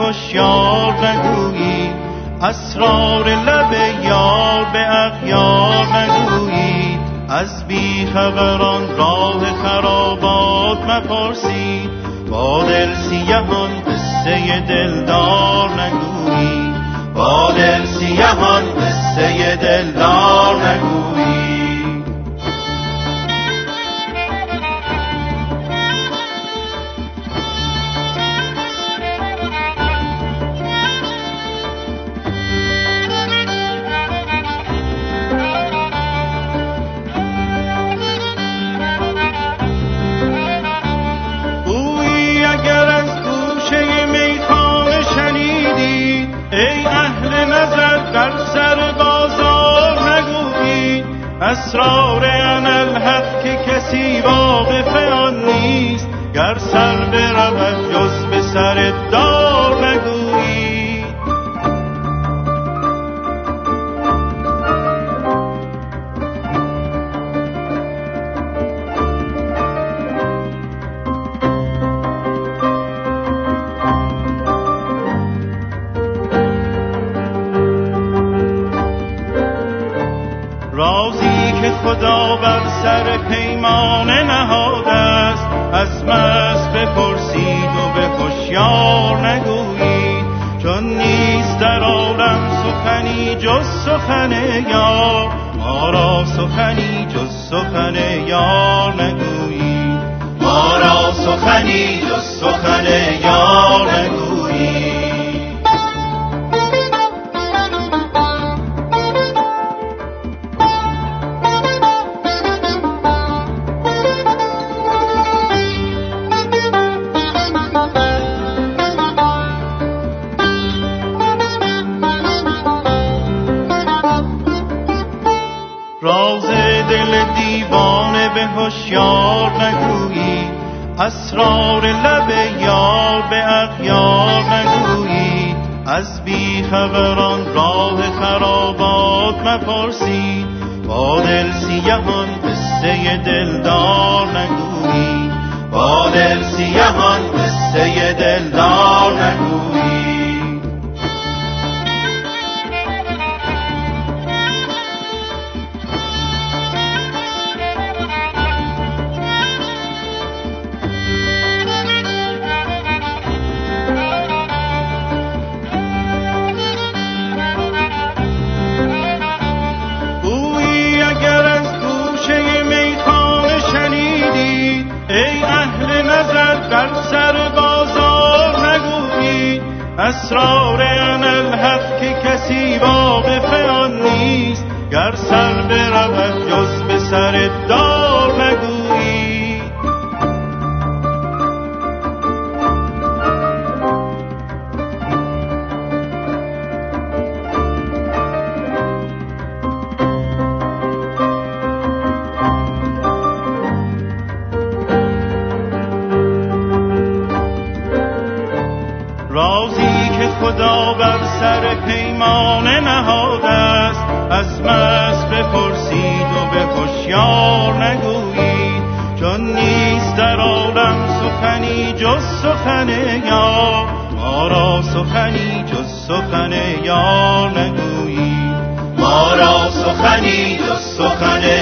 هوشیار نگویید، اسرار لب یار به اغیار نگویید، از بیخبران راه خرابات مپرسید، با دل سیهان قصه دلدار نگویید، با دل سیهان قصه دلدار نگویید. اسرار انالحق که کسی واقف آن نیست، گر سر برود جز به سر دار نگویید. رازی که خدا بر سر پیمانه نهاده است، از مست بپرسید و به هوشیار نگویید، چون نیست در عالم سخنی جز سخن یار، ما را سخنی جز سخن یار نگویید، ما را سخنی جز سخن یار نگویید. راز دل دیوانه به هوشیار نگویید، اسرار لب یار به اغیار نگویید، از بیخبران راه خرابات مپرسید، با دل سیهان قصه دلدار نگویید، با دل سیهان قصه دلدار نگویید. در سر بازار نگویید، اسرار انالحق که کسی واقف آن نیست، گر سر برود جز به سر دار نگویید. رازی که خدا بر سر پیمانه نهاده است، از مست بپرسید و به هوشیار نگویید، چون نیست در عالم سخنی جز سخن یار، ما را سخنی جز سخن یار نگویید، ما را سخنی جز سخن